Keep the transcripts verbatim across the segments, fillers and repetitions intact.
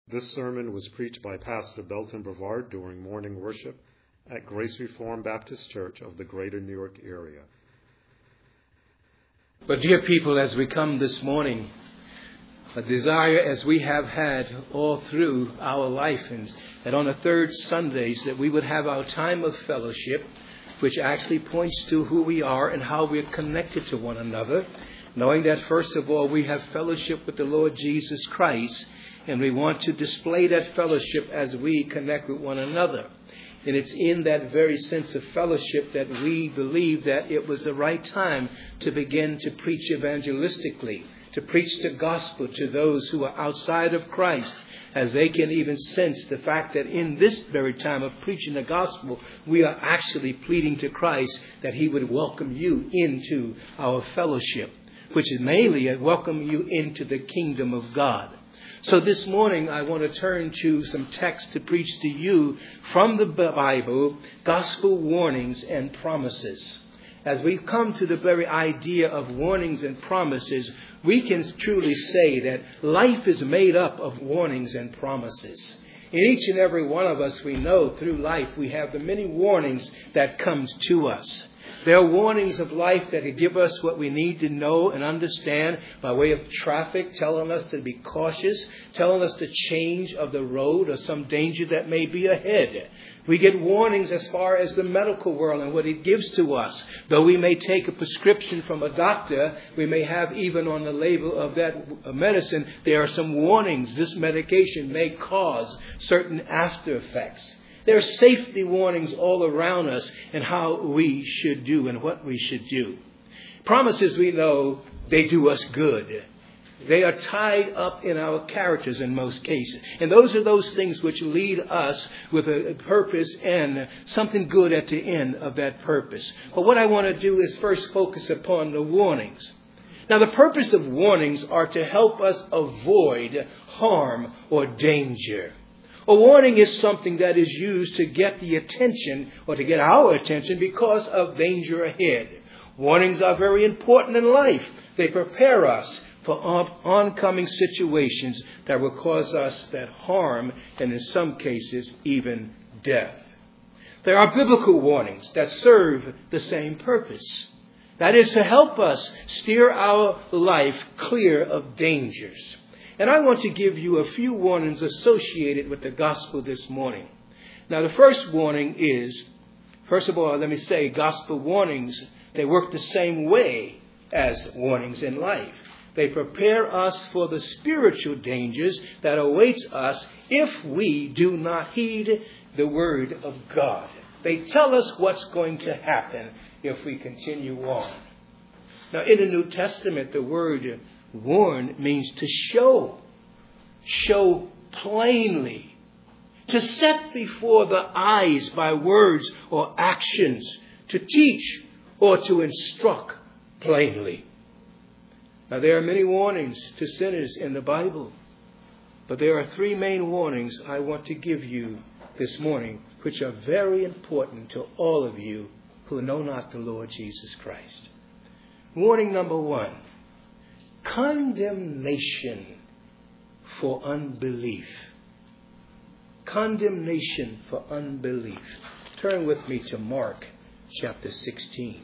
This sermon was preached by Pastor Belton Brevard during morning worship at Grace Reformed Baptist Church of the Greater New York area. But dear people, as we come this morning, a desire as we have had all through our life, and that on the third Sundays that we would have our time of fellowship, which actually points to who we are and how we're connected to one another, knowing that first of all we have fellowship with the Lord Jesus Christ, and we want to display that fellowship as we connect with one another. And it's in that very sense of fellowship that we believe that it was the right time to begin to preach evangelistically, to preach the gospel to those who are outside of Christ, as they can even sense the fact that in this very time of preaching the gospel, we are actually pleading to Christ that he would welcome you into our fellowship, which is mainly a welcome you into the kingdom of God. So this morning, I want to turn to some text to preach to you from the Bible, gospel warnings and promises. As we come to the very idea of warnings and promises, we can truly say that life is made up of warnings and promises. In each and every one of us, we know through life we have the many warnings that comes to us. There are warnings of life that give us what we need to know and understand by way of traffic, telling us to be cautious, telling us the change of the road or some danger that may be ahead. We get warnings as far as the medical world and what it gives to us. Though we may take a prescription from a doctor, we may have even on the label of that medicine, there are some warnings. This medication may cause certain after effects. There are safety warnings all around us and how we should do and what we should do. Promises, we know, they do us good. They are tied up in our characters in most cases. And those are those things which lead us with a purpose and something good at the end of that purpose. But what I want to do is first focus upon the warnings. Now, the purpose of warnings are to help us avoid harm or danger. A warning is something that is used to get the attention or to get our attention because of danger ahead. Warnings are very important in life. They prepare us for oncoming situations that will cause us that harm and in some cases even death. There are biblical warnings that serve the same purpose. That is to help us steer our life clear of dangers. And I want to give you a few warnings associated with the gospel this morning. Now, the first warning is, first of all, let me say, gospel warnings, they work the same way as warnings in life. They prepare us for the spiritual dangers that awaits us if we do not heed the word of God. They tell us what's going to happen if we continue on. Now, in the New Testament, the word warn means to show, show plainly, to set before the eyes by words or actions, to teach or to instruct plainly. Now, there are many warnings to sinners in the Bible, but there are three main warnings I want to give you this morning, which are very important to all of you who know not the Lord Jesus Christ. Warning number one. Condemnation for unbelief. Condemnation for unbelief. Turn with me to Mark chapter sixteen.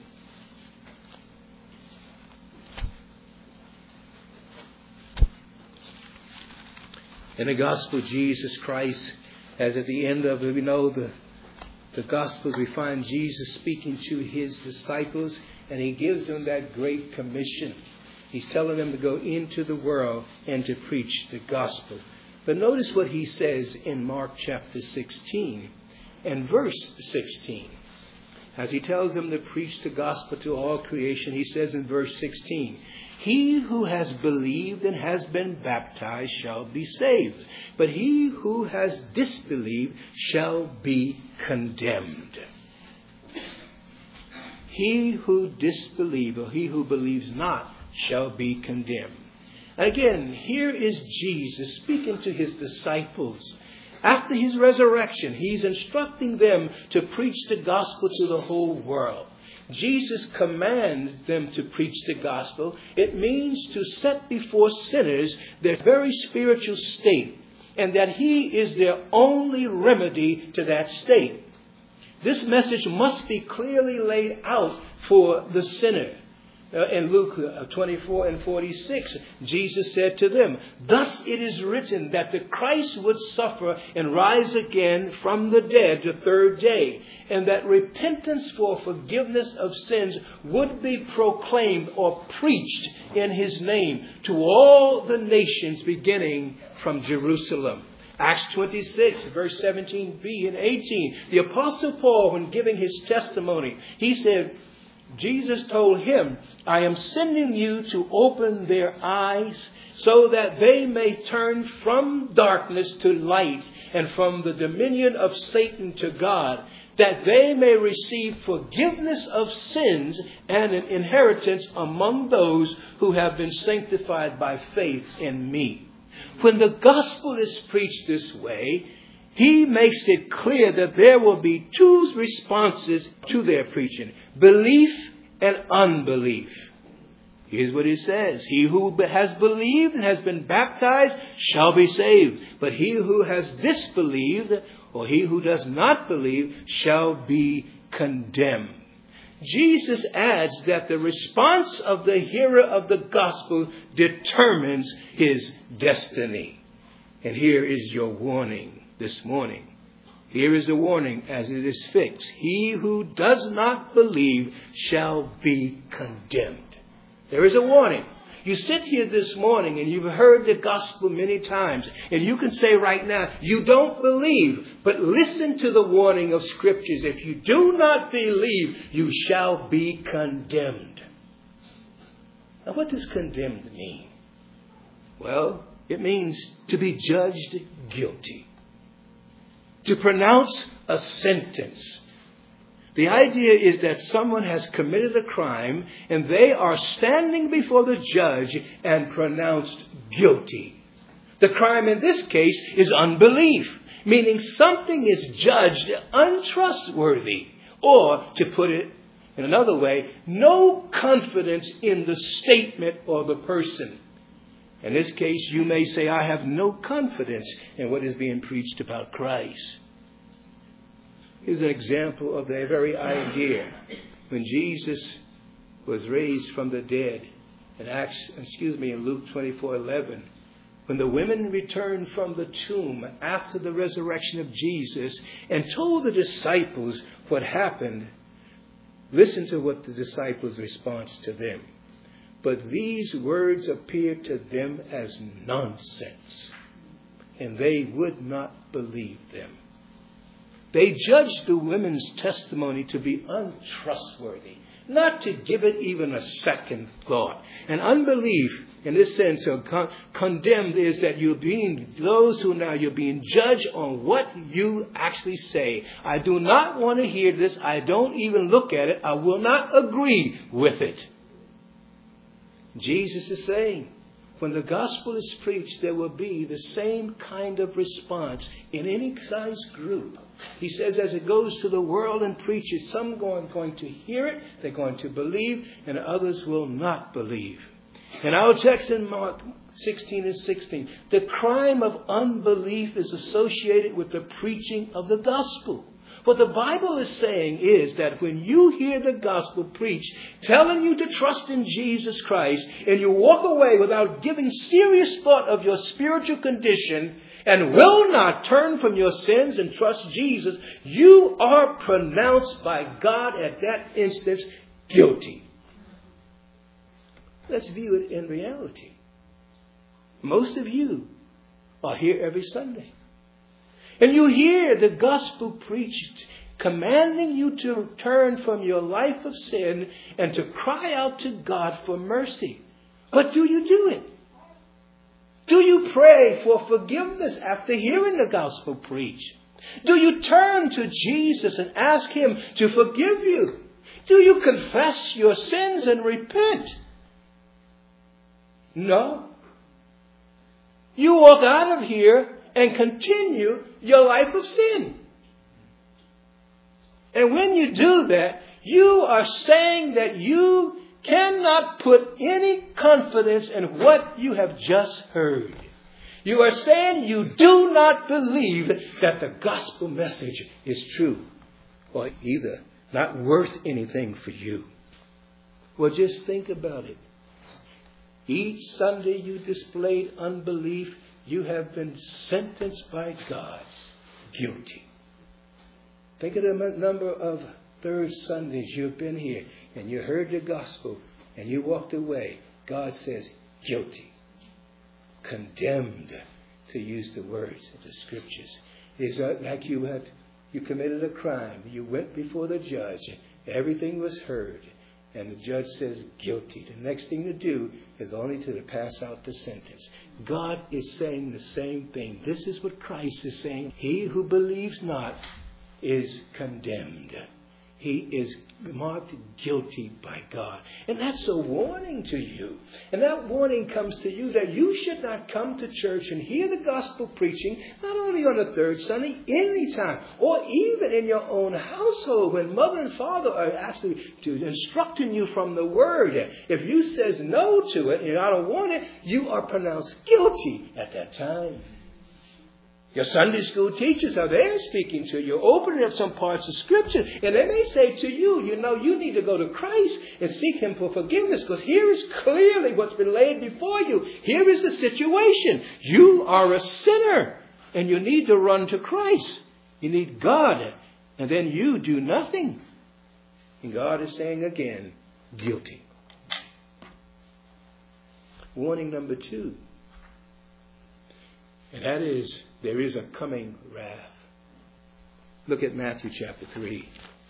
In the gospel, Jesus Christ, as at the end of, we know the, the gospels, we find Jesus speaking to his disciples, and he gives them that great commission. He's telling them to go into the world and to preach the gospel. But notice what he says in Mark chapter sixteen and verse sixteen. As he tells them to preach the gospel to all creation, he says in verse sixteen, "He who has believed and has been baptized shall be saved, but he who has disbelieved shall be condemned." He who disbelieves, or he who believes not, shall be condemned. Again, here is Jesus speaking to his disciples. After his resurrection, he's instructing them to preach the gospel to the whole world. Jesus commands them to preach the gospel. It means to set before sinners their very spiritual state and that He is their only remedy to that state. This message must be clearly laid out for the sinner. Uh, in Luke uh, twenty-four and forty-six, Jesus said to them, "Thus it is written that the Christ would suffer and rise again from the dead the third day, and that repentance for forgiveness of sins would be proclaimed or preached in His name to all the nations beginning from Jerusalem." Acts twenty-six, verse seventeen b and eighteen. The Apostle Paul, when giving his testimony, he said, Jesus told him, "I am sending you to open their eyes so that they may turn from darkness to light and from the dominion of Satan to God, that they may receive forgiveness of sins and an inheritance among those who have been sanctified by faith in me." When the gospel is preached this way, he makes it clear that there will be two responses to their preaching: belief and unbelief. Here's what he says: "He who has believed and has been baptized shall be saved, but he who has disbelieved, or he who does not believe, shall be condemned." Jesus adds that the response of the hearer of the gospel determines his destiny. And here is your warning this morning. Here is the warning as it is fixed: "He who does not believe shall be condemned." There is a warning. You sit here this morning and you've heard the gospel many times, and you can say right now, you don't believe. But listen to the warning of scriptures: if you do not believe, you shall be condemned. Now, what does condemned mean? Well, it means to be judged guilty, to pronounce a sentence. The idea is that someone has committed a crime and they are standing before the judge and pronounced guilty. The crime in this case is unbelief, meaning something is judged untrustworthy, or, to put it in another way, no confidence in the statement or the person. In this case, you may say, "I have no confidence in what is being preached about Christ." Here's an example of that very idea. When Jesus was raised from the dead, in Acts, excuse me, in Luke twenty-four eleven, when the women returned from the tomb after the resurrection of Jesus and told the disciples what happened, listen to what the disciples' response to them: "But these words appeared to them as nonsense, and they would not believe them." They judged the women's testimony to be untrustworthy, not to give it even a second thought. And unbelief, in this sense, or con- condemned, is that you're being, those who now you're being judged on what you actually say. I do not want to hear this. I don't even look at it. I will not agree with it. Jesus is saying, when the gospel is preached, there will be the same kind of response in any size group. He says, as it goes to the world and preaches, some are going to hear it, they're going to believe, and others will not believe. In our text in Mark sixteen and sixteen, the crime of unbelief is associated with the preaching of the gospel. What the Bible is saying is that when you hear the gospel preached, telling you to trust in Jesus Christ, and you walk away without giving serious thought of your spiritual condition and will not turn from your sins and trust Jesus, you are pronounced by God at that instance guilty. Let's view it in reality. Most of you are here every Sunday. And you hear the gospel preached, commanding you to turn from your life of sin and to cry out to God for mercy. But do you do it? Do you pray for forgiveness after hearing the gospel preached? Do you turn to Jesus and ask Him to forgive you? Do you confess your sins and repent? No. You walk out of here and continue your life of sin. And when you do that, you are saying that you cannot put any confidence in what you have just heard. You are saying you do not believe that the gospel message is true, or either not worth anything for you. Well, just think about it. Each Sunday you displayed unbelief, you have been sentenced by God guilty. Think of the number of third Sundays you've been here and you heard the gospel and you walked away. God says guilty, condemned, to use the words of the scriptures. It's like you had you committed a crime. You went before the judge. Everything was heard. And the judge says guilty. The next thing to do is only to pass out the sentence. God is saying the same thing. This is what Christ is saying. He who believes not is condemned. He is marked guilty by God. And that's a warning to you. And that warning comes to you that you should not come to church and hear the gospel preaching, not only on the third Sunday, anytime, or even in your own household when mother and father are actually instructing you from the word. If you says no to it and I don't want it, you are pronounced guilty at that time. Your Sunday school teachers are there speaking to you, opening up some parts of Scripture. And they may say to you, you know, you need to go to Christ and seek Him for forgiveness. Because here is clearly what's been laid before you. Here is the situation. You are a sinner. And you need to run to Christ. You need God. And then you do nothing. And God is saying again, guilty. Warning number two. And that is, there is a coming wrath. Look at Matthew chapter three.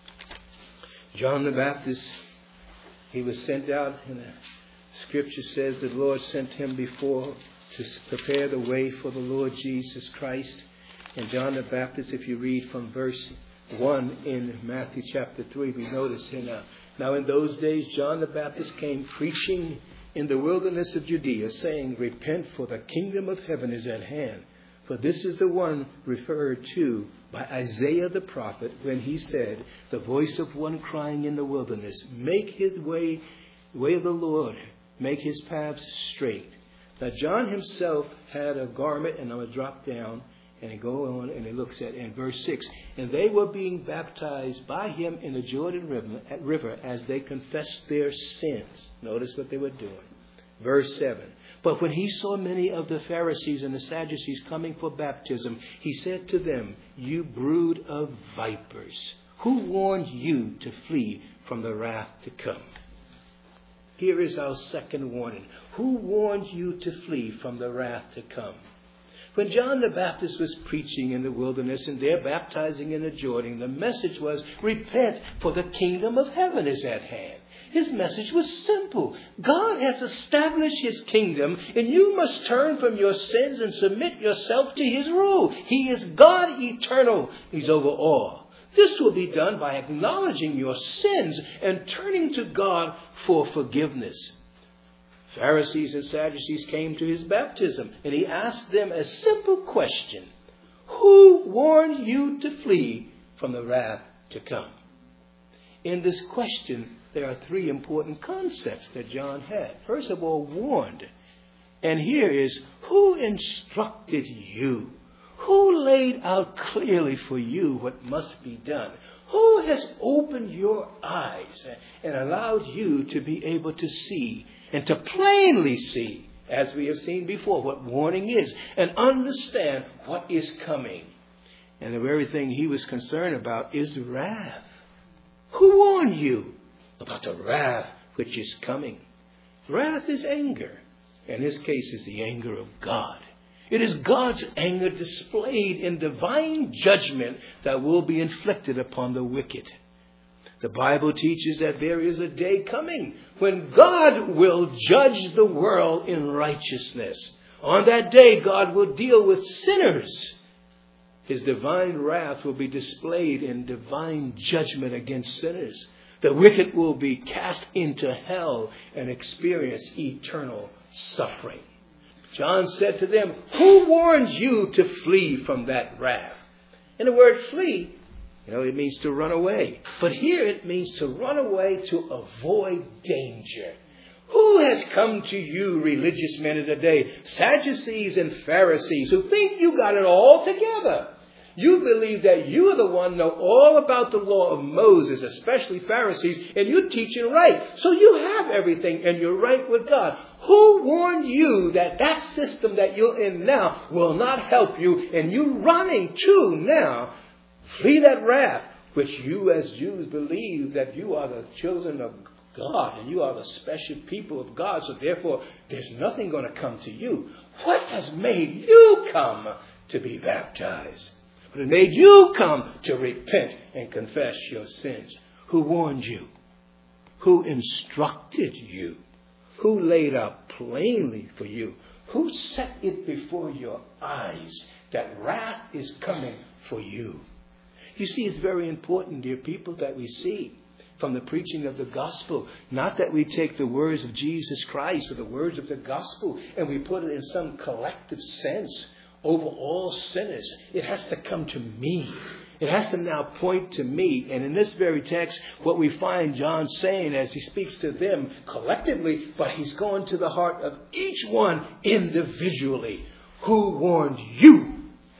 John the Baptist, he was sent out, and the scripture says the Lord sent him before to prepare the way for the Lord Jesus Christ. And John the Baptist, if you read from verse one in Matthew chapter three, we notice in uh, now in those days John the Baptist came preaching in the wilderness of Judea, saying, repent, for the kingdom of heaven is at hand. For this is the one referred to by Isaiah the prophet when he said, the voice of one crying in the wilderness, make his way, way of the Lord, make his paths straight. Now John himself had a garment, and I'm going to drop down and go on, and he looks at in verse six. And they were being baptized by him in the Jordan river, river as they confessed their sins. Notice what they were doing. Verse seven. But when he saw many of the Pharisees and the Sadducees coming for baptism, he said to them, you brood of vipers, who warned you to flee from the wrath to come? Here is our second warning. Who warned you to flee from the wrath to come? When John the Baptist was preaching in the wilderness and they're baptizing in the Jordan, the message was, repent, for the kingdom of heaven is at hand. His message was simple. God has established His kingdom, and you must turn from your sins and submit yourself to His rule. He is God eternal. He's over all. This will be done by acknowledging your sins and turning to God for forgiveness. Pharisees and Sadducees came to His baptism, and He asked them a simple question. Who warned you to flee from the wrath to come? In this question, there are three important concepts that John had. First of all, warned. And here is, who instructed you? Who laid out clearly for you what must be done? Who has opened your eyes and allowed you to be able to see and to plainly see, as we have seen before, what warning is and understand what is coming? And the very thing he was concerned about is wrath. Who warned you about the wrath which is coming? Wrath is anger. In this case, is the anger of God. It is God's anger displayed in divine judgment that will be inflicted upon the wicked. The Bible teaches that there is a day coming when God will judge the world in righteousness. On that day, God will deal with sinners. His divine wrath will be displayed in divine judgment against sinners. The wicked will be cast into hell and experience eternal suffering. John said to them, who warns you to flee from that wrath? And the word flee, you know, it means to run away. But here it means to run away to avoid danger. Who has come to you, religious men of the day, Sadducees and Pharisees, who think you got it all together? You believe that you are the one who know all about the law of Moses, especially Pharisees, and you're teaching right. So you have everything and you're right with God. Who warned you that that system that you're in now will not help you, and you running to now flee that wrath, which you as Jews believe that you are the children of God and you are the special people of God, so therefore there's nothing going to come to you. What has made you come to be baptized? What has made you come to repent and confess your sins? Who warned you? Who instructed you? Who laid out plainly for you? Who set it before your eyes that wrath is coming for you? You see, it's very important, dear people, that we see from the preaching of the gospel, not that we take the words of Jesus Christ or the words of the gospel and we put it in some collective sense over all sinners. It has to come to me. It has to now point to me. And in this very text, what we find John saying as he speaks to them collectively, but he's going to the heart of each one individually. Who warned you?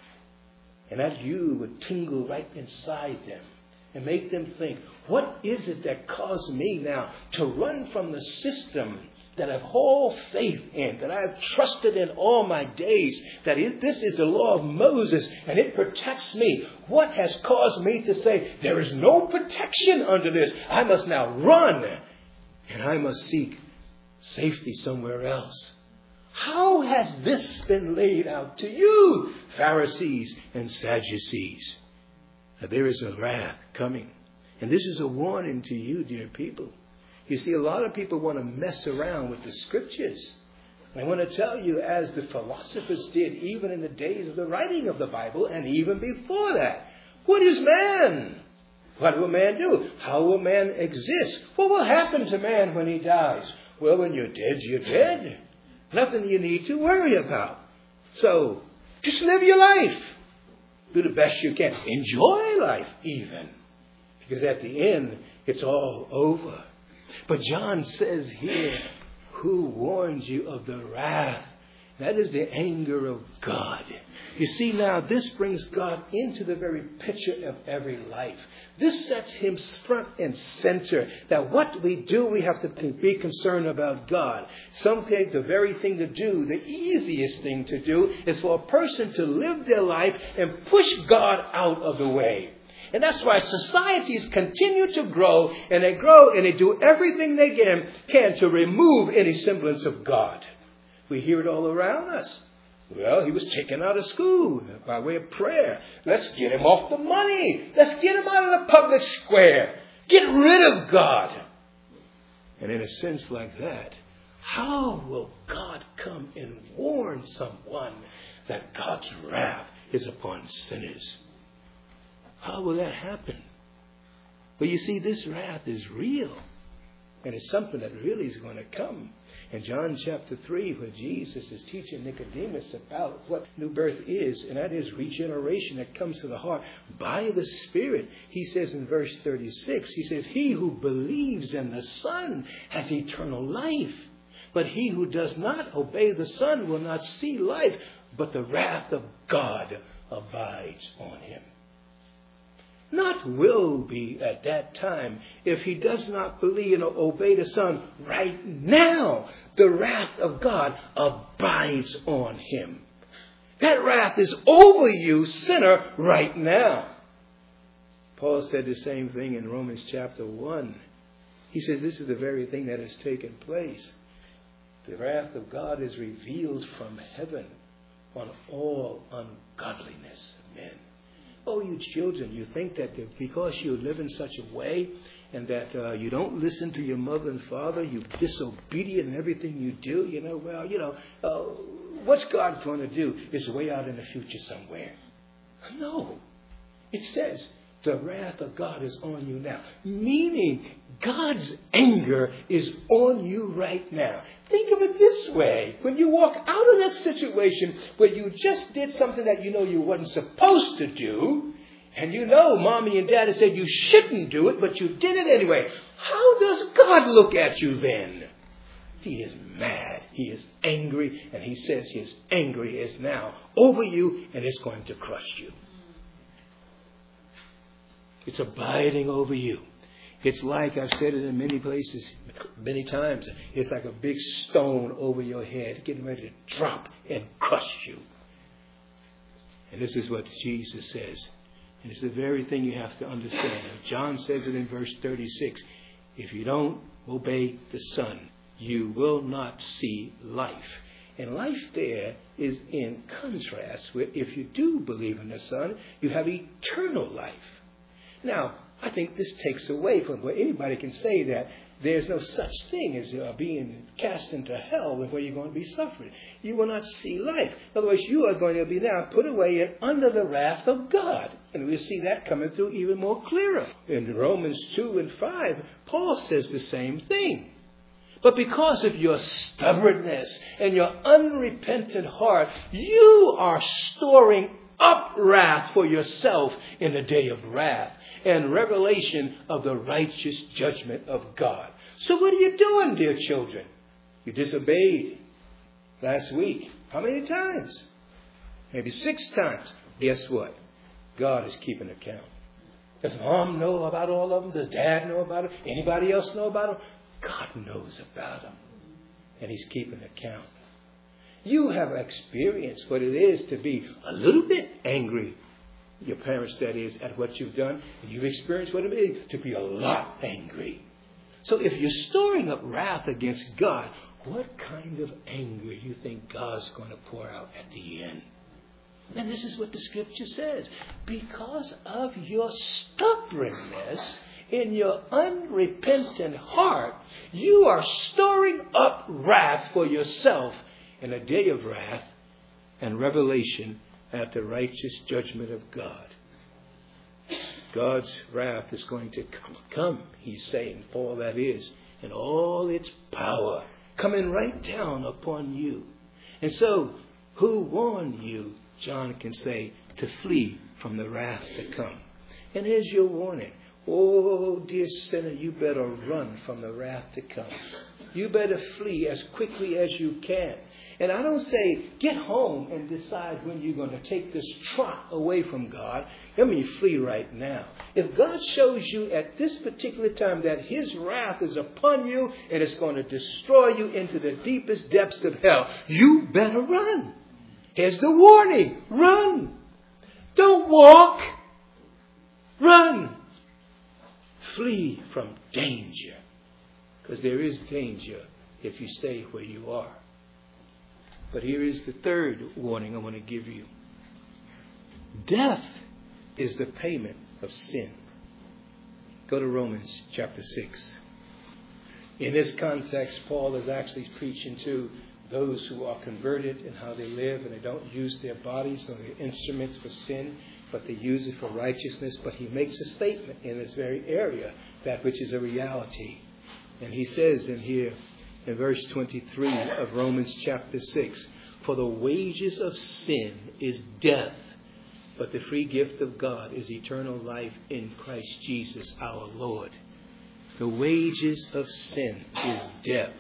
And that you would tingle right inside them and make them think, what is it that caused me now to run from the system that I've whole faith in, that I've trusted in all my days, that is, this is the law of Moses and it protects me? What has caused me to say, there is no protection under this. I must now run and I must seek safety somewhere else. How has this been laid out to you, Pharisees and Sadducees? Now, there is a wrath coming. And this is a warning to you, dear people. You see, a lot of people want to mess around with the scriptures. I want to tell you, as the philosophers did, even in the days of the writing of the Bible, and even before that, what is man? What will man do? How will man exist? What will happen to man when he dies? Well, when you're dead, you're dead. Nothing you need to worry about. So, just live your life. Do the best you can. Enjoy life, even. Because at the end, it's all over. But John says here, who warns you of the wrath? That is the anger of God. You see, now this brings God into the very picture of every life. This sets him front and center. That what we do, we have to be concerned about God. Sometimes the very thing to do, the easiest thing to do, is for a person to live their life and push God out of the way. And that's why societies continue to grow, and they grow and they do everything they can, can to remove any semblance of God. We hear it all around us. Well, he was taken out of school by way of prayer. Let's get him off the money. Let's get him out of the public square. Get rid of God. And in a sense like that, how will God come and warn someone that God's wrath is upon sinners? How will that happen? Well, you see, this wrath is real. And it's something that really is going to come. In John chapter three, where Jesus is teaching Nicodemus about what new birth is, and that is regeneration that comes to the heart by the Spirit. He says in verse thirty-six, he says, he who believes in the Son has eternal life. But he who does not obey the Son will not see life, but the wrath of God abides on him. Not will be at that time. If he does not believe and obey the Son right now, the wrath of God abides on him. That wrath is over you, sinner, right now. Paul said the same thing in Romans chapter one. He says this is the very thing that has taken place. The wrath of God is revealed from heaven on all ungodliness of men. Oh, you children, you think that because you live in such a way and that uh, you don't listen to your mother and father, you're disobedient in everything you do, you know, well, you know, uh, what's God going to do? It's way out in the future somewhere. No. It says the wrath of God is on you now. Meaning God's anger is on you right now. Think of it this way. When you walk out of that situation where you just did something that you know you wasn't supposed to do, and you know mommy and daddy said you shouldn't do it, but you did it anyway. How does God look at you then? He is mad. He is angry. And he says his anger is now over you and it's going to crush you. It's abiding over you. It's like, I've said it in many places, many times, it's like a big stone over your head getting ready to drop and crush you. And this is what Jesus says. And it's the very thing you have to understand. John says it in verse thirty-six. If you don't obey the Son, you will not see life. And life there is in contrast with, if you do believe in the Son, you have eternal life. Now, I think this takes away from where anybody can say that there's no such thing as uh, being cast into hell and where you're going to be suffering. You will not see life. In other words, you are going to be now put away and under the wrath of God. And we'll see that coming through even more clearer. In Romans two and five, Paul says the same thing. But because of your stubbornness and your unrepentant heart, you are storing up wrath for yourself in the day of wrath and revelation of the righteous judgment of God. So what are you doing, dear children? You disobeyed last week. How many times? Maybe six times. Guess what? God is keeping account. Does mom know about all of them? Does dad know about them? Anybody else know about them? God knows about them. And he's keeping account. You have experienced what it is to be a little bit angry, your parents, that is, at what you've done. And you've experienced what it is to be a lot angry. So if you're storing up wrath against God, what kind of anger do you think God's going to pour out at the end? And this is what the scripture says. Because of your stubbornness in your unrepentant heart, you are storing up wrath for yourself in a day of wrath and revelation at the righteous judgment of God. God's wrath is going to come, come, he's saying, Paul, that is, in all its power, coming right down upon you. And so, who warned you, John can say, to flee from the wrath to come? And here's your warning. Oh, dear sinner, you better run from the wrath to come. You better flee as quickly as you can. And I don't say get home and decide when you're going to take this trot away from God. I mean, flee right now. If God shows you at this particular time that his wrath is upon you and it's going to destroy you into the deepest depths of hell, you better run. Here's the warning. Run. Don't walk. Run. Flee from danger. Because there is danger if you stay where you are. But here is the third warning I want to give you. Death is the payment of sin. Go to Romans chapter six. In this context, Paul is actually preaching to those who are converted and how they live, and they don't use their bodies or their instruments for sin, but they use it for righteousness. But he makes a statement in this very area, that which is a reality. And he says in here, in verse twenty-three of Romans chapter six, for the wages of sin is death, but the free gift of God is eternal life in Christ Jesus our Lord. The wages of sin is death.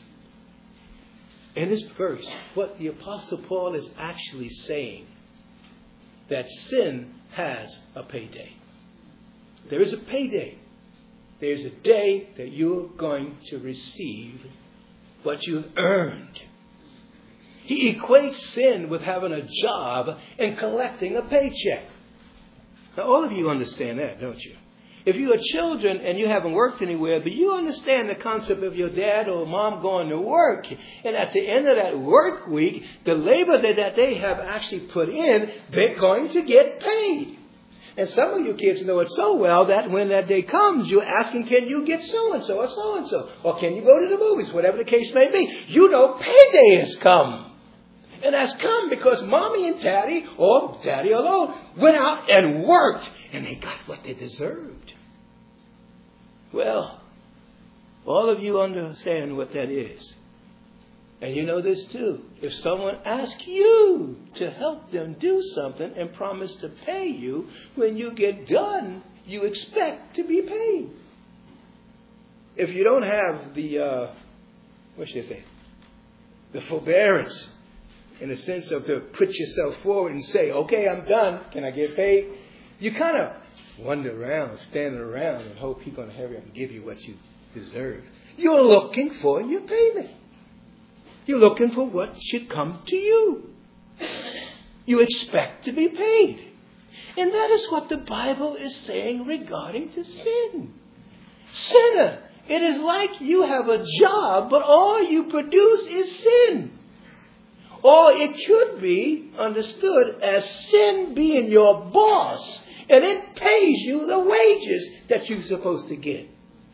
In this verse, what the Apostle Paul is actually saying, that sin has a payday. There is a payday. There's a day that you're going to receive what you've earned. He equates sin with having a job and collecting a paycheck. Now, all of you understand that, don't you? If you are children and you haven't worked anywhere, but you understand the concept of your dad or mom going to work, and at the end of that work week, the labor that, that they have actually put in, they're going to get paid. And some of you kids know it so well that when that day comes, you're asking, can you get so-and-so or so-and-so? Or can you go to the movies, whatever the case may be. You know payday has come. And that's come because mommy and daddy, or daddy alone, went out and worked. And they got what they deserved. Well, all of you understand what that is. And you know this too. If someone asks you to help them do something and promise to pay you, when you get done, you expect to be paid. If you don't have the uh, what should I say? The forbearance, in the sense of to put yourself forward and say, okay, I'm done. Can I get paid? You kind of wander around, standing around, and hope he's going to hurry up and give you what you deserve. You're looking for your payment. You're looking for what should come to you. You expect to be paid. And that is what the Bible is saying regarding to sin. Sinner, it is like you have a job, but all you produce is sin. Or it could be understood as sin being your boss, and it pays you the wages that you're supposed to get.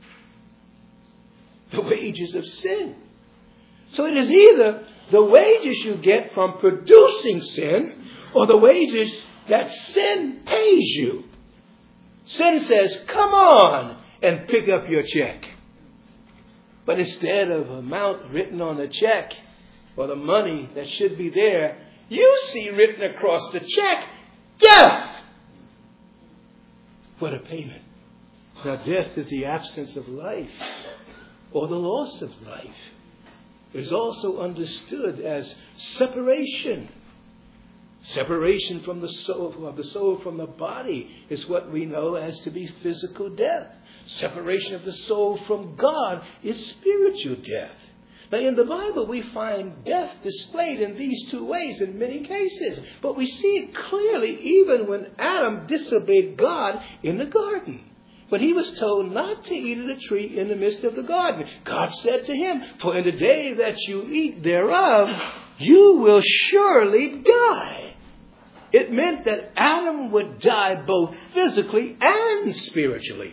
The wages of sin. So it is either the wages you get from producing sin, or the wages that sin pays you. Sin says, come on and pick up your check. But instead of amount written on the check, or the money that should be there, you see written across the check, death. What a payment. Now, death is the absence of life, or the loss of life. It is also understood as separation. Separation from the soul, of the soul from the body is what we know as to be physical death. Separation of the soul from God is spiritual death. Now, in the Bible, we find death displayed in these two ways in many cases. But we see it clearly even when Adam disobeyed God in the garden. When he was told not to eat of the tree in the midst of the garden, God said to him, for in the day that you eat thereof, you will surely die. It meant that Adam would die both physically and spiritually.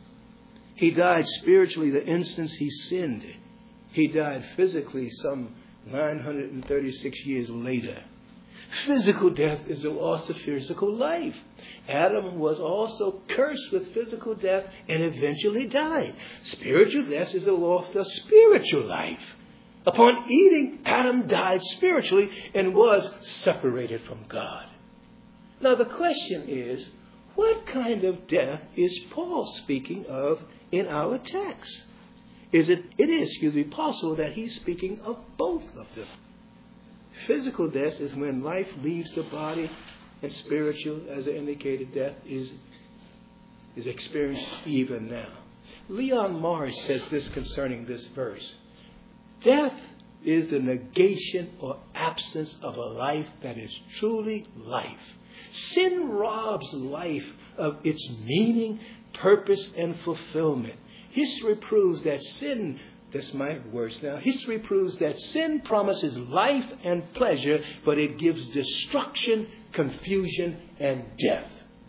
He died spiritually the instant he sinned. He died physically some nine hundred thirty-six years later. Physical death is the loss of physical life. Adam was also cursed with physical death and eventually died. Spiritual death is the loss of spiritual life. Upon eating, Adam died spiritually and was separated from God. Now the question is, what kind of death is Paul speaking of in our text? Is it, it is, excuse me, possible that he's speaking of both of them. Physical death is when life leaves the body, and spiritual, as I indicated, death is, is experienced even now. Leon Morris says this concerning this verse. Death is the negation or absence of a life that is truly life. Sin robs life of its meaning, purpose, and fulfillment. History proves that sin, that's my words now, history proves that sin promises life and pleasure, but it gives destruction, confusion, and death.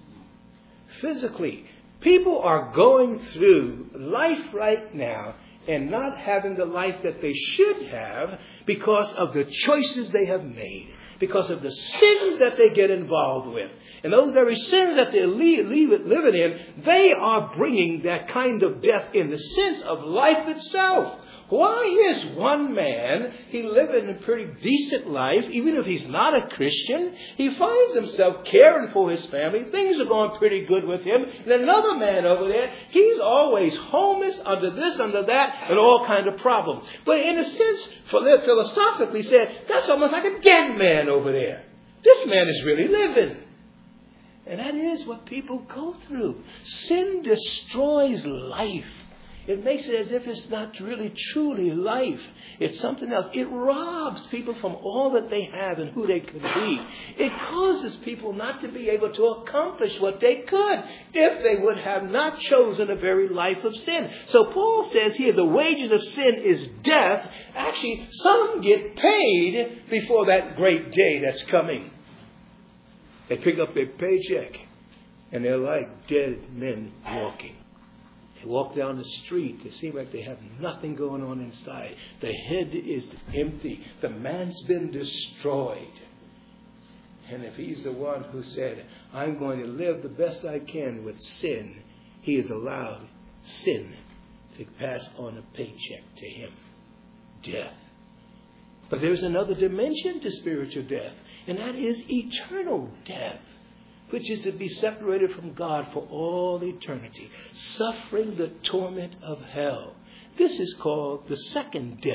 Physically, people are going through life right now and not having the life that they should have because of the choices they have made, because of the sins that they get involved with. And those very sins that they're living in, they are bringing that kind of death in the sense of life itself. Why is one man, he living a pretty decent life, even if he's not a Christian, he finds himself caring for his family, things are going pretty good with him, and another man over there, he's always homeless, under this, under that, and all kind of problems. But in a sense, philosophically said, that's almost like a dead man over there. This man is really living. And that is what people go through. Sin destroys life. It makes it as if it's not really truly life. It's something else. It robs people from all that they have and who they could be. It causes people not to be able to accomplish what they could if they would have not chosen a very life of sin. So Paul says here the wages of sin is death. Actually, some get paid before that great day that's coming. They pick up their paycheck and they're like dead men walking. They walk down the street. They seem like they have nothing going on inside. The head is empty. The man's been destroyed. And if he's the one who said, I'm going to live the best I can with sin, he is allowed sin to pass on a paycheck to him. Death. But there's another dimension to spiritual death, and that is eternal death, which is to be separated from God for all eternity, suffering the torment of hell. This is called the second death,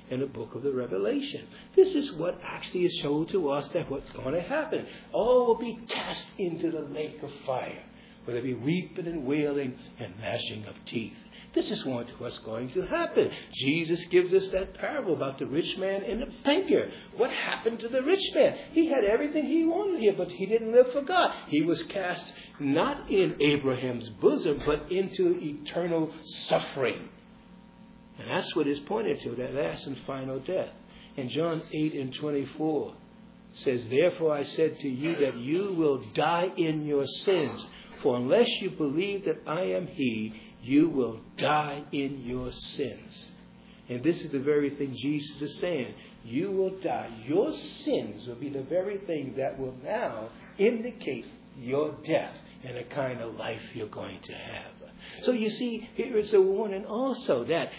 in the book of the Revelation. This is what actually is shown to us that what's going to happen. All will be cast into the lake of fire, where there be weeping and wailing and gnashing of teeth. This is what's going to happen. Jesus gives us that parable about the rich man and the banker. What happened to the rich man? He had everything he wanted here, but he didn't live for God. He was cast not in Abraham's bosom, but into eternal suffering. And that's what is pointed to, that last and final death. And John eight and twenty-four says, "Therefore I said to you that you will die in your sins. For unless you believe that I am He, you will die in your sins." And this is the very thing Jesus is saying. You will die. Your sins will be the very thing that will now indicate your death and the kind of life you're going to have. So you see, here is a warning also that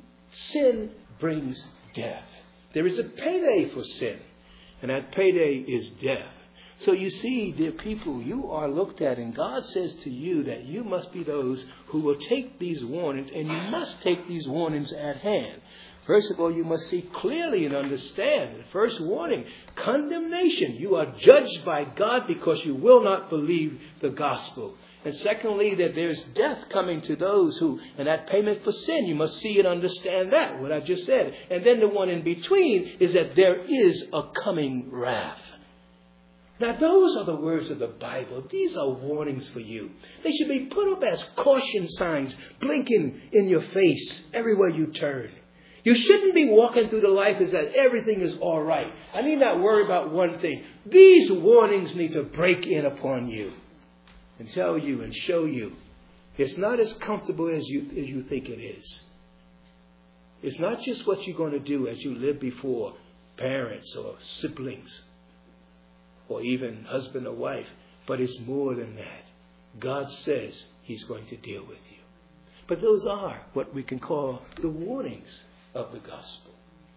sin brings death. There is a payday for sin, and that payday is death. So you see, dear people, you are looked at, and God says to you that you must be those who will take these warnings, and you must take these warnings at hand. First of all, you must see clearly and understand. The first warning, condemnation. You are judged by God because you will not believe the gospel. And secondly, that there's death coming to those who, and that payment for sin, you must see and understand that, what I just said. And then the one in between is that there is a coming wrath. Now, those are the words of the Bible. These are warnings for you. They should be put up as caution signs, blinking in your face everywhere you turn. You shouldn't be walking through the life as that everything is all right. I need not worry about one thing. These warnings need to break in upon you and tell you and show you it's not as comfortable as you, as you think it is. It's not just what you're going to do as you live before parents or siblings, or even husband or wife, but it's more than that. God says He's going to deal with you. But those are what we can call the warnings of the gospel.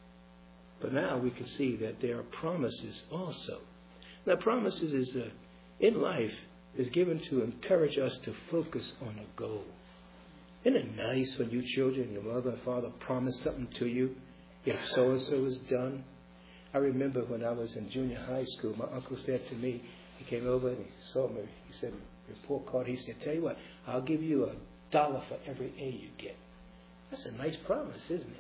But now we can see that there are promises also. Now, promises is uh, in life is given to encourage us to focus on a goal. Isn't it nice when you children, your mother and father promise something to you, if so-and-so is done? I remember when I was in junior high school, my uncle said to me, he came over and he saw me, he said, report card, he said, tell you what, I'll give you a dollar for every A you get. That's a nice promise, isn't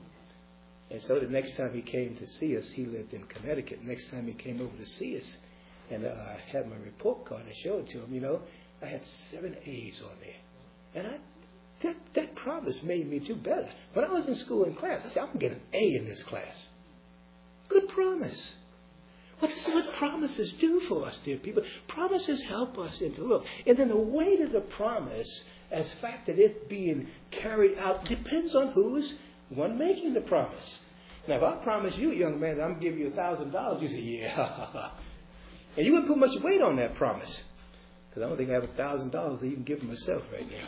it? And so the next time he came to see us, he lived in Connecticut. Next time he came over to see us, and uh, I had my report card, I showed it to him, you know, I had seven A's on there. And I, that, that promise made me do better. When I was in school in class, I said, I'm going to get an A in this class. Good promise. What is what promises do for us, dear people? Promises help us into look. And then the weight of the promise, as fact that it being carried out, depends on who is one making the promise. Now, if I promise you, young man, that I'm going to give you a thousand dollars, you say, yeah. And you wouldn't put much weight on that promise. Because I don't think I have a thousand dollars to even give myself right now.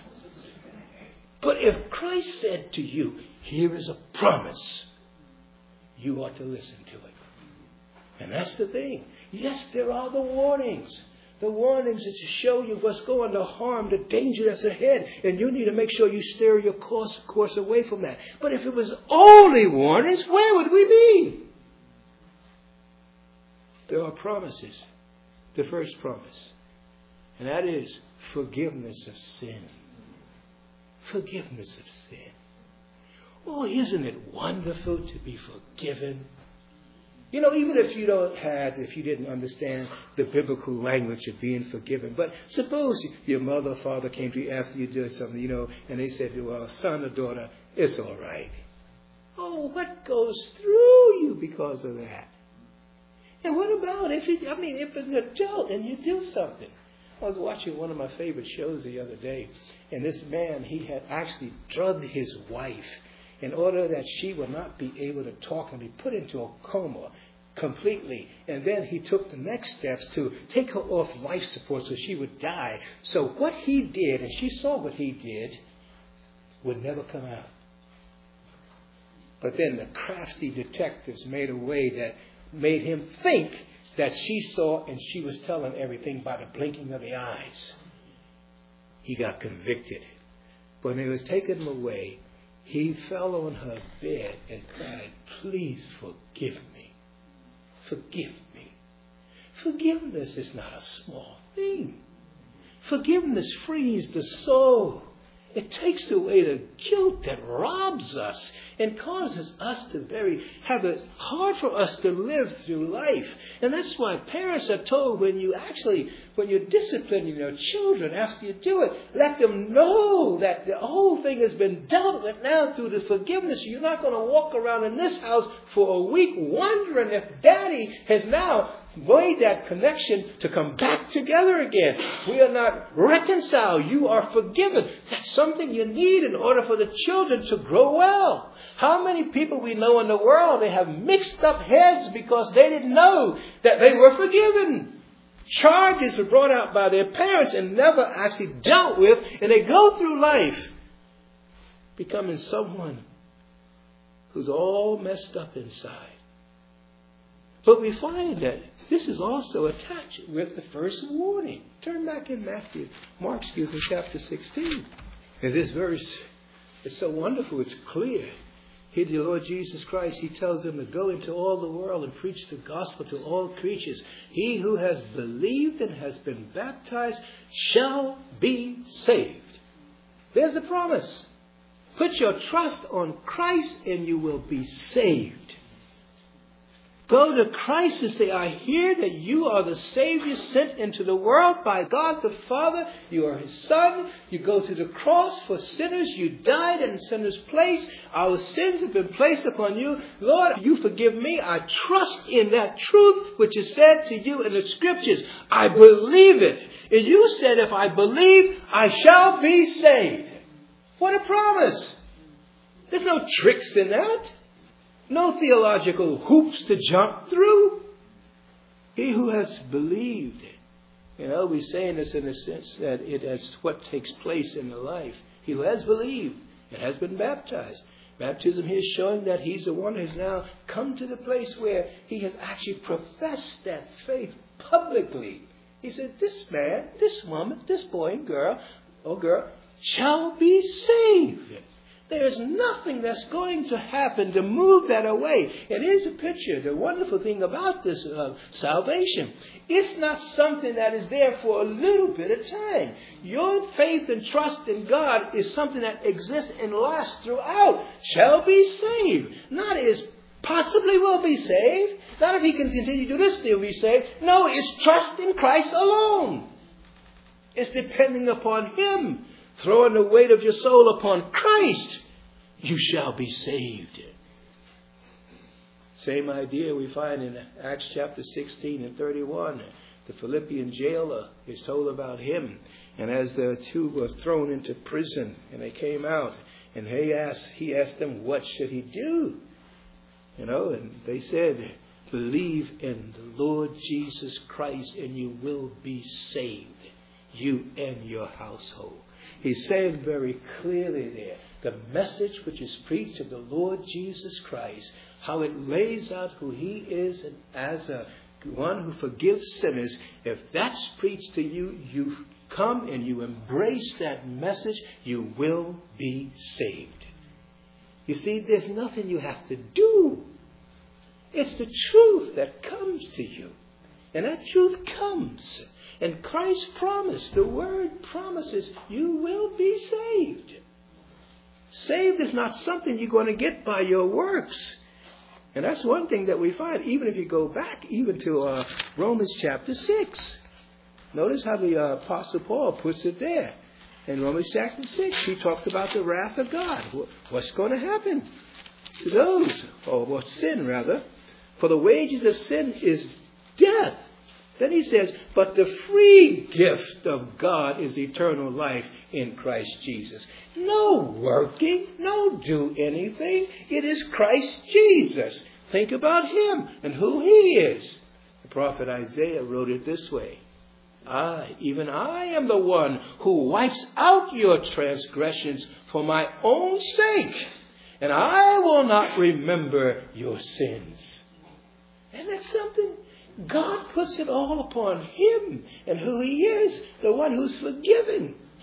But if Christ said to you, here is a promise, you ought to listen to it. And that's the thing. Yes, there are the warnings. The warnings is to show you what's going to harm, the danger that's ahead. And you need to make sure you steer your course, course away from that. But if it was only warnings, where would we be? There are promises. The first promise. And that is forgiveness of sin. Forgiveness of sin. Oh, isn't it wonderful to be forgiven? You know, even if you don't have, if you didn't understand the biblical language of being forgiven. But suppose your mother or father came to you after you did something, you know, and they said, well, son or daughter, it's all right. Oh, what goes through you because of that? And what about if it, I mean, if an adult and you do something? I was watching one of my favorite shows the other day, and this man, he had actually drugged his wife in order that she would not be able to talk and be put into a coma completely. And then he took the next steps to take her off life support so she would die. So what he did, and she saw what he did, would never come out. But then the crafty detectives made a way that made him think that she saw and she was telling everything by the blinking of the eyes. He got convicted. But when they was taking him away, he fell on her bed and cried, please forgive me. Forgive me. Forgiveness is not a small thing. Forgiveness frees the soul. It takes away the guilt that robs us and causes us to very have it hard for us to live through life. And that's why parents are told when you actually, when you're disciplining your children after you do it, let them know that the whole thing has been dealt with now through the forgiveness. You're not going to walk around in this house for a week wondering if Daddy has now made that connection to come back together again. We are not reconciled. You are forgiven. That's something you need in order for the children to grow well. How many people we know in the world, they have mixed up heads because they didn't know that they were forgiven. Charges were brought out by their parents and never actually dealt with, and they go through life becoming someone who's all messed up inside. But we find that this is also attached with the first warning. Turn back in Matthew, Mark, excuse me, chapter sixteen. And this verse is so wonderful, it's clear. Here the Lord Jesus Christ, he tells them to go into all the world and preach the gospel to all creatures. He who has believed and has been baptized shall be saved. There's the promise. Put your trust on Christ and you will be saved. Go to Christ and say, I hear that you are the Savior sent into the world by God the Father. You are His Son. You go to the cross for sinners. You died in sinners' place. Our sins have been placed upon you. Lord, you forgive me. I trust in that truth which is said to you in the Scriptures. I believe it. And you said, if I believe, I shall be saved. What a promise. There's no tricks in that. No theological hoops to jump through. He who has believed, you know, we're saying this in the sense that it is what takes place in the life. He who has believed and has been baptized. Baptism here is showing that he's the one who has now come to the place where he has actually professed that faith publicly. He said, this man, this woman, this boy and girl, or girl, shall be saved. There's nothing that's going to happen to move that away. And here's a picture. The wonderful thing about this uh, salvation, it's not something that is there for a little bit of time. Your faith and trust in God is something that exists and lasts throughout. Shall be saved. Not is possibly will be saved. Not if he can continue to do this, he'll be saved. No, it's trust in Christ alone. It's depending upon Him. Throwing the weight of your soul upon Christ, you shall be saved. Same idea we find in Acts chapter sixteen and thirty-one. The Philippian jailer is told about him. And as the two were thrown into prison and they came out, and he asked, he asked them, what should he do? You know, and they said, believe in the Lord Jesus Christ and you will be saved, you and your household. He's saying very clearly there, the message which is preached of the Lord Jesus Christ, how it lays out who He is and as a one who forgives sinners. If that's preached to you, you come and you embrace that message, you will be saved. You see, there's nothing you have to do. It's the truth that comes to you. And that truth comes. And Christ promised, the Word promises, you will be saved. Saved is not something you're going to get by your works. And that's one thing that we find, even if you go back even to uh, Romans chapter six. Notice how the uh, Apostle Paul puts it there. In Romans chapter six, he talks about the wrath of God. What's going to happen to those, or what sin rather? For the wages of sin is death. Then he says, but the free gift of God is eternal life in Christ Jesus. No working, no do anything. It is Christ Jesus. Think about Him and who He is. The prophet Isaiah wrote it this way. I, even I am the one who wipes out your transgressions for my own sake. And I will not remember your sins. And that's something. God puts it all upon Him and who He is, the one who's forgiving.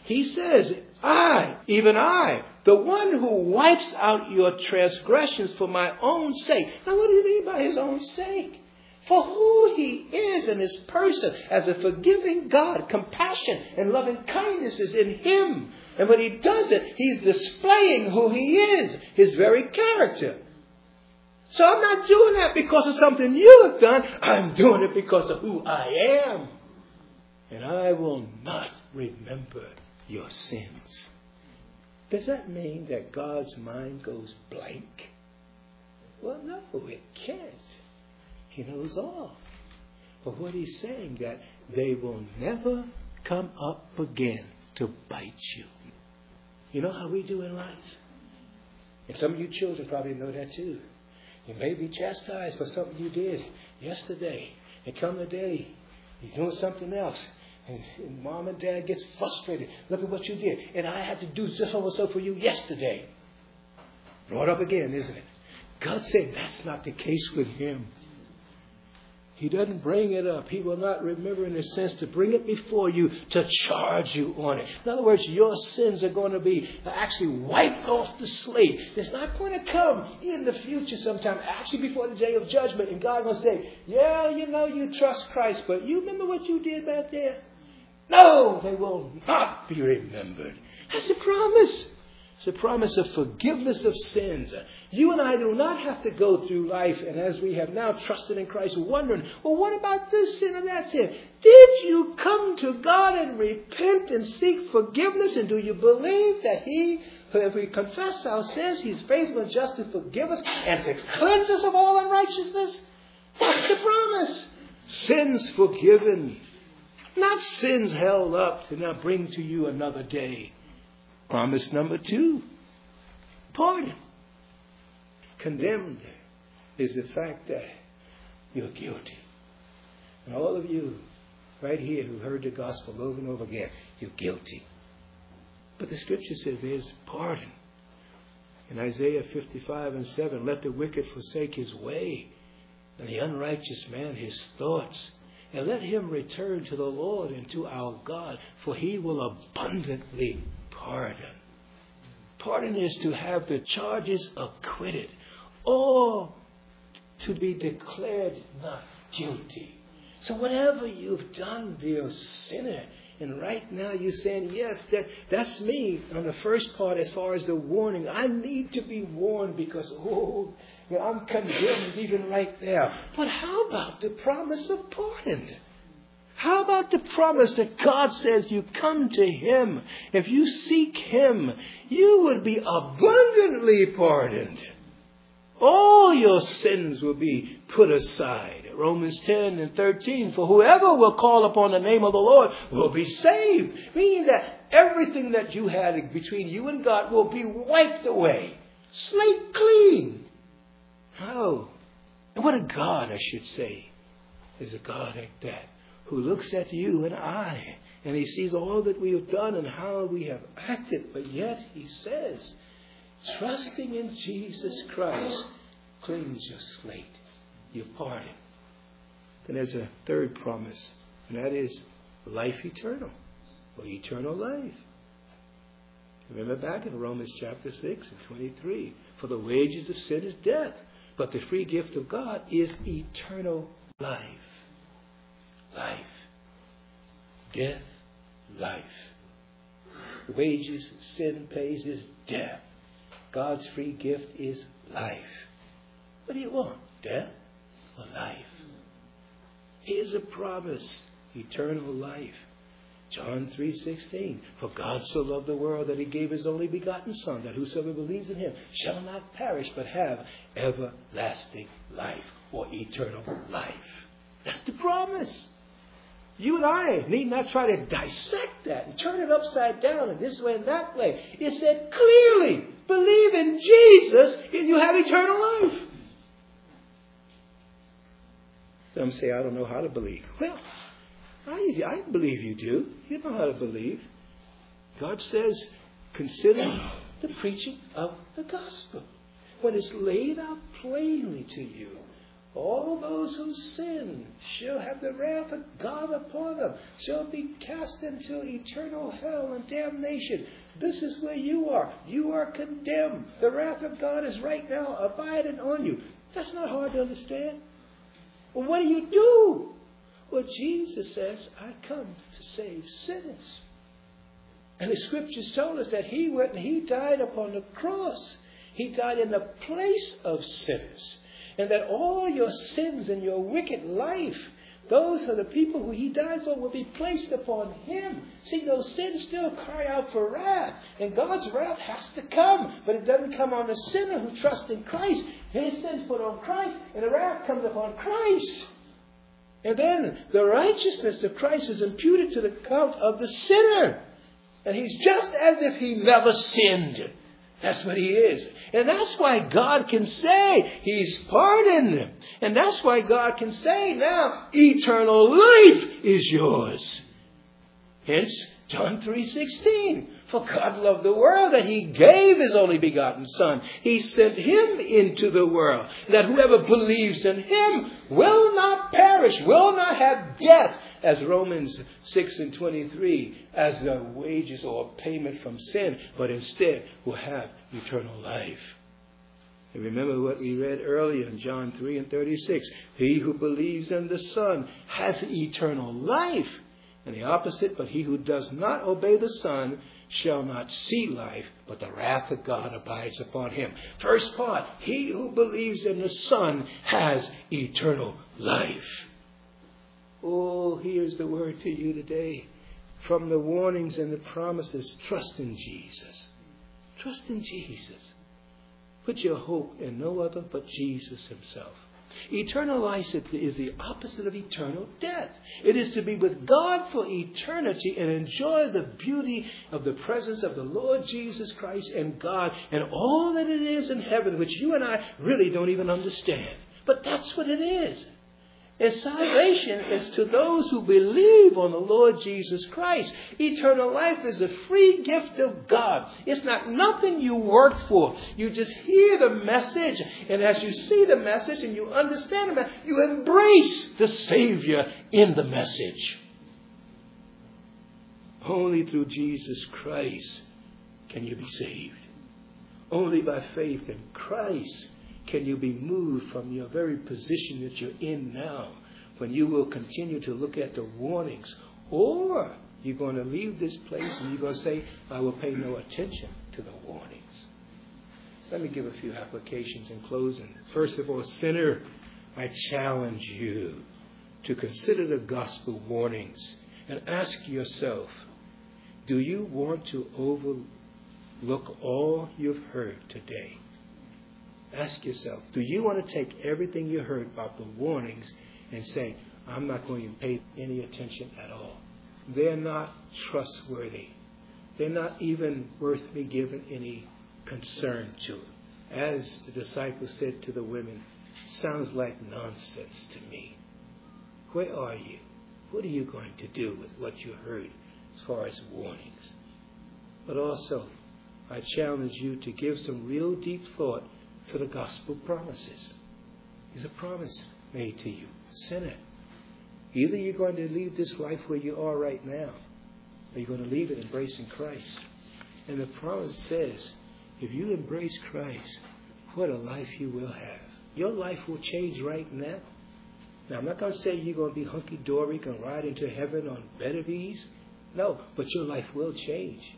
He says, I, even I, the one who wipes out your transgressions for my own sake. Now, what do you mean by his own sake? For who he is in his person as a forgiving God, compassion and loving kindness is in him. And when he does it, he's displaying who he is, his very character. So I'm not doing that because of something you have done. I'm doing it because of who I am. And I will not remember your sins. Does that mean that God's mind goes blank? Well, no, it can't. He knows all. But what he's saying, that they will never come up again to bite you. You know how we do in life? And some of you children probably know that too. You may be chastised for something you did yesterday. And come the day, you're doing something else. And, and mom and dad gets frustrated. Look at what you did. And I had to do just so and so for you yesterday. Brought up again, isn't it? God said that's not the case with him. He doesn't bring it up. He will not remember in a sense to bring it before you to charge you on it. In other words, your sins are going to be actually wiped off the slate. It's not going to come in the future sometime, actually before the day of judgment. And God's going to say, yeah, you know, you trust Christ, but you remember what you did back there? No, they will not be remembered. That's a promise. It's a promise of forgiveness of sins. You and I do not have to go through life, and as we have now trusted in Christ, wondering, well, what about this sin and that sin? Did you come to God and repent and seek forgiveness? And do you believe that He, if we confess our sins, He's faithful and just to forgive us and to cleanse us of all unrighteousness? That's the promise. Sins forgiven. Not sins held up to now bring to you another day. Promise number two, pardon. Condemned is the fact that you're guilty. And all of you right here who heard the gospel over and over again, you're guilty. But the scripture says there's pardon. In Isaiah fifty-five and seven, let the wicked forsake his way, and the unrighteous man his thoughts. And let him return to the Lord and to our God, for he will abundantly pardon. Pardon is to have the charges acquitted or to be declared not guilty. So whatever you've done, dear sinner, and right now you're saying, yes, that, that's me on the first part as far as the warning. I need to be warned because, oh, you know, I'm condemned even right there. But how about the promise of pardon? How about the promise that God says you come to Him? If you seek Him, you would be abundantly pardoned. All your sins will be put aside. Romans ten and thirteen, for whoever will call upon the name of the Lord will be saved. Meaning that everything that you had between you and God will be wiped away. Slate clean. Oh, and what a God, I should say, is a God like that, who looks at you and I, and He sees all that we have done and how we have acted, but yet He says, trusting in Jesus Christ cleans your slate, your pardon. Then there's a third promise, and that is life eternal, or eternal life. Remember back in Romans chapter six and twenty-three, for the wages of sin is death, but the free gift of God is eternal life. Life. Death. Life. The wages sin pays is death. God's free gift is life. What do you want? Death or life? Here's a promise. Eternal life. John three sixteen. For God so loved the world that He gave His only begotten Son, that whosoever believes in Him shall not perish but have everlasting life, or eternal life. That's the promise. You and I need not try to dissect that and turn it upside down and this way and that way. It said clearly, believe in Jesus and you have eternal life. Some say, I don't know how to believe. Well, I, I believe you do. You know how to believe. God says, consider the preaching of the gospel. When it's laid out plainly to you, All those who sin shall have the wrath of God upon them, shall be cast into eternal hell and damnation. This is where you are. You are condemned. The wrath of God is right now abiding on you. That's not hard to understand. Well, what do you do? Well, Jesus says, I come to save sinners. And the scriptures told us that he went and he died upon the cross. He died in the place of sinners. And that all your sins and your wicked life, those are the people who he died for, will be placed upon him. See, those sins still cry out for wrath. And God's wrath has to come. But it doesn't come on the sinner who trusts in Christ. His sins put on Christ, and the wrath comes upon Christ. And then the righteousness of Christ is imputed to the account of the sinner. And he's just as if he never sinned. That's what he is. And that's why God can say he's pardoned. And that's why God can say now eternal life is yours. Hence John three sixteen. For God loved the world that he gave his only begotten Son. He sent him into the world, that whoever believes in him will not perish, will not have death, as Romans six and twenty-three, as the wages or payment from sin, but instead will have eternal life. And remember what we read earlier in John three and thirty-six. He who believes in the Son has eternal life. And the opposite, but he who does not obey the Son shall not see life, but the wrath of God abides upon him. First part, he who believes in the Son has eternal life. Oh, here's the word to you today. From the warnings and the promises, trust in Jesus. Trust in Jesus. Put your hope in no other but Jesus himself. Eternal life is the opposite of eternal death. It is to be with God for eternity and enjoy the beauty of the presence of the Lord Jesus Christ and God and all that it is in heaven, which you and I really don't even understand. But that's what it is. And salvation is to those who believe on the Lord Jesus Christ. Eternal life is a free gift of God. It's not nothing you work for. You just hear the message, and as you see the message and you understand the message, you embrace the Savior in the message. Only through Jesus Christ can you be saved. Only by faith in Christ can you be moved from your very position that you're in now, when you will continue to look at the warnings, or you're going to leave this place and you're going to say, I will pay no attention to the warnings. Let me give a few applications in closing. First of all, sinner, I challenge you to consider the gospel warnings and ask yourself, do you want to overlook all you've heard today? Ask yourself, do you want to take everything you heard about the warnings and say, I'm not going to pay any attention at all? They're not trustworthy. They're not even worth me giving any concern to. As the disciples said to the women, sounds like nonsense to me. Where are you? What are you going to do with what you heard as far as warnings? But also, I challenge you to give some real deep thought to the gospel promises. There's a promise made to you. Sinner, either you're going to leave this life where you are right now, or you're going to leave it embracing Christ. And the promise says, if you embrace Christ, what a life you will have. Your life will change right now. Now, I'm not going to say you're going to be hunky-dory, going to ride into heaven on bed of ease. No, but your life will change.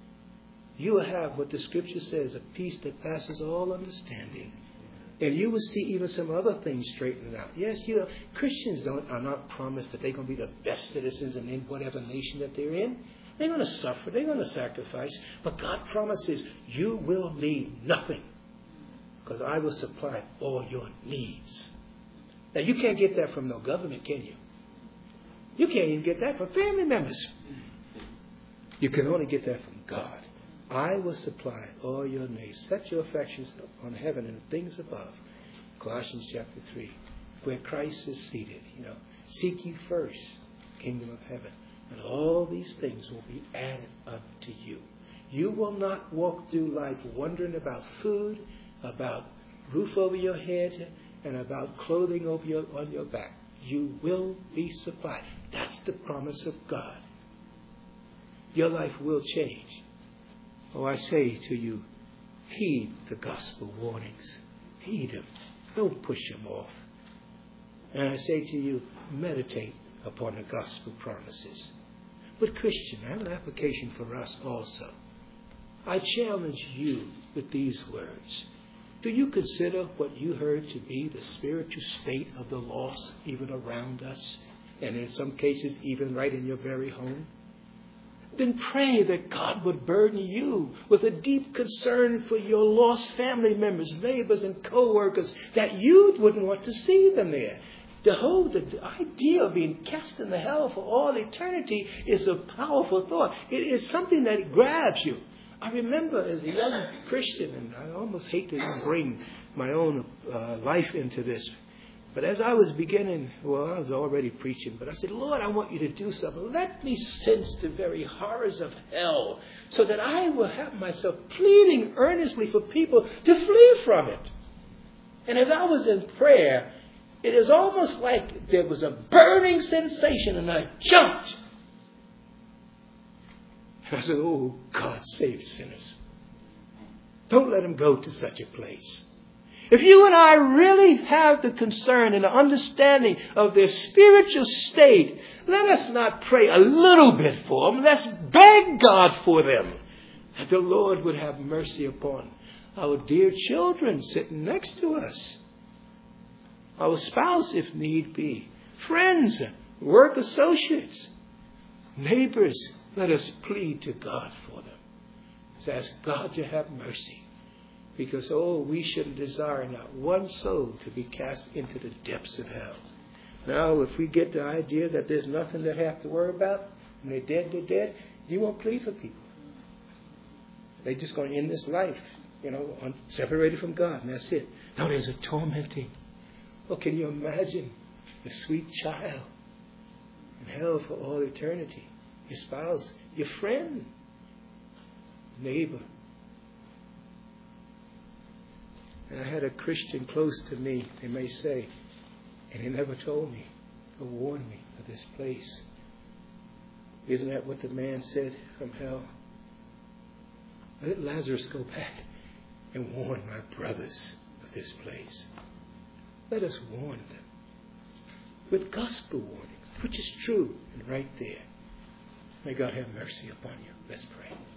You will have what the scripture says, a peace that passes all understanding. And you will see even some other things straightened out. Yes, you know, Christians don't are not promised that they're going to be the best citizens in whatever nation that they're in. They're going to suffer. They're going to sacrifice. But God promises you will need nothing, because I will supply all your needs. Now, you can't get that from no government, can you? You can't even get that from family members. You can only get that from God. I will supply all your needs. Set your affections on heaven and things above. Colossians chapter three, where Christ is seated. You know, seek ye first the kingdom of heaven, and all these things will be added unto you. You will not walk through life wondering about food, about roof over your head, and about clothing over your, on your back. You will be supplied. That's the promise of God. Your life will change. Oh, I say to you, heed the gospel warnings. Heed them. Don't push them off. And I say to you, meditate upon the gospel promises. But Christian, I have an application for us also. I challenge you with these words. Do you consider what you heard to be the spiritual state of the lost even around us, and in some cases even right in your very home? Then pray that God would burden you with a deep concern for your lost family members, neighbors, and co-workers, that you wouldn't want to see them there. The whole the idea of being cast into hell for all eternity is a powerful thought. It is something that grabs you. I remember as a young Christian, and I almost hate to bring my own uh, life into this, but as I was beginning, well, I was already preaching, but I said, Lord, I want you to do something. Let me sense the very horrors of hell so that I will have myself pleading earnestly for people to flee from it. And as I was in prayer, it is almost like there was a burning sensation and I jumped. And I said, oh, God, save sinners. Don't let them go to such a place. If you and I really have the concern and the understanding of their spiritual state, let us not pray a little bit for them. Let's beg God for them, that the Lord would have mercy upon our dear children sitting next to us, our spouse if need be, friends, work associates, neighbors. Let us plead to God for them. Let's ask God to have mercy. Because, oh, we should desire not one soul to be cast into the depths of hell. Now, if we get the idea that there's nothing they have to worry about, when they're dead, they're dead, you won't plead for people. They're just going to end this life, you know, separated from God, and that's it. No, there's a tormenting. Oh, can you imagine the sweet child in hell for all eternity? Your spouse, your friend, neighbor. And I had a Christian close to me, they may say, and he never told me or warned me of this place. Isn't that what the man said from hell? Let Lazarus go back and warn my brothers of this place. Let us warn them with gospel warnings, which is true and right there. May God have mercy upon you. Let's pray.